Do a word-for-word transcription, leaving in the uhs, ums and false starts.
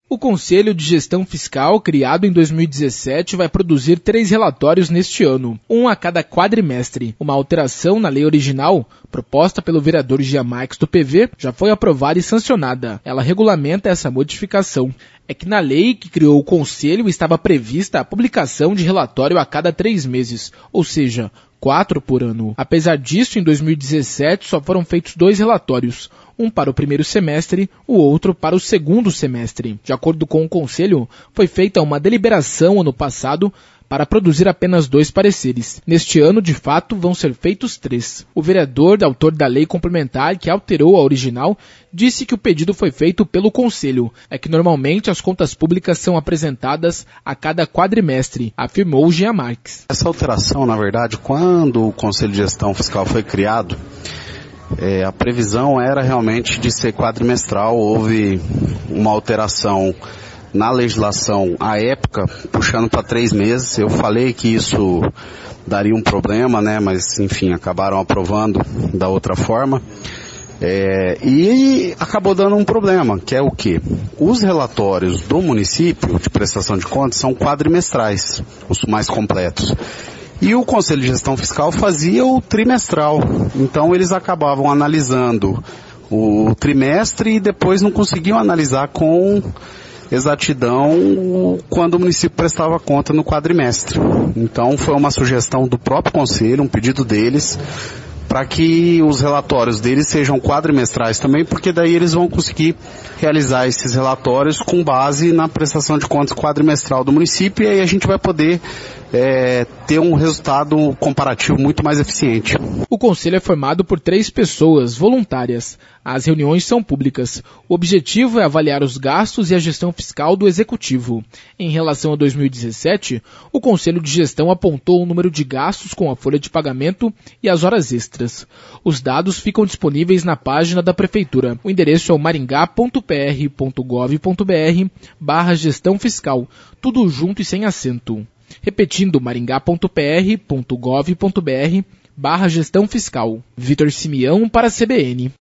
O Conselho de Gestão Fiscal, criado em dois mil e dezessete, vai produzir três relatórios neste ano, um a cada quadrimestre. Uma alteração na lei original, proposta pelo vereador Jean Marques do P V, já foi aprovada e sancionada. Ela regulamenta essa modificação. É que na lei que criou o Conselho estava prevista a publicação de relatório a cada três meses, ou seja, quatro por ano. Apesar disso, em dois mil e dezessete só foram feitos dois relatórios, um para o primeiro semestre, o outro para o segundo semestre. De acordo com o Conselho, foi feita uma deliberação ano passado para produzir apenas dois pareceres. Neste ano, de fato, vão ser feitos três. O vereador, autor da lei complementar que alterou a original, disse que o pedido foi feito pelo Conselho. É que normalmente as contas públicas são apresentadas a cada quadrimestre, afirmou Jean Marques. Essa alteração, na verdade, quando o Conselho de Gestão Fiscal foi criado, é, a previsão era realmente de ser quadrimestral. Houve uma alteração na legislação à época, puxando para três meses. Eu falei que isso daria um problema, né? Mas, enfim, acabaram aprovando da outra forma. É, e acabou dando um problema, que é o quê? Os relatórios do município de prestação de contas são quadrimestrais, os mais completos. E o Conselho de Gestão Fiscal fazia o trimestral. Então eles acabavam analisando o trimestre e depois não conseguiam analisar com exatidão quando o município prestava conta no quadrimestre. Então foi uma sugestão do próprio Conselho, um pedido deles, para que os relatórios deles sejam quadrimestrais também, porque daí eles vão conseguir realizar esses relatórios com base na prestação de contas quadrimestral do município, e aí a gente vai poder é, ter um resultado comparativo muito mais eficiente. O Conselho é formado por três pessoas voluntárias. As reuniões são públicas. O objetivo é avaliar os gastos e a gestão fiscal do Executivo. Em relação a dois mil e dezessete, o Conselho de Gestão apontou o número de gastos com a folha de pagamento e as horas extras. Os dados ficam disponíveis na página da Prefeitura. O endereço é o maringá ponto p r ponto gov ponto b r barra gestão fiscal, tudo junto e sem acento. Repetindo, maringá ponto p r ponto gov ponto b r barra gestão fiscal. Vitor Simeão para a C B N.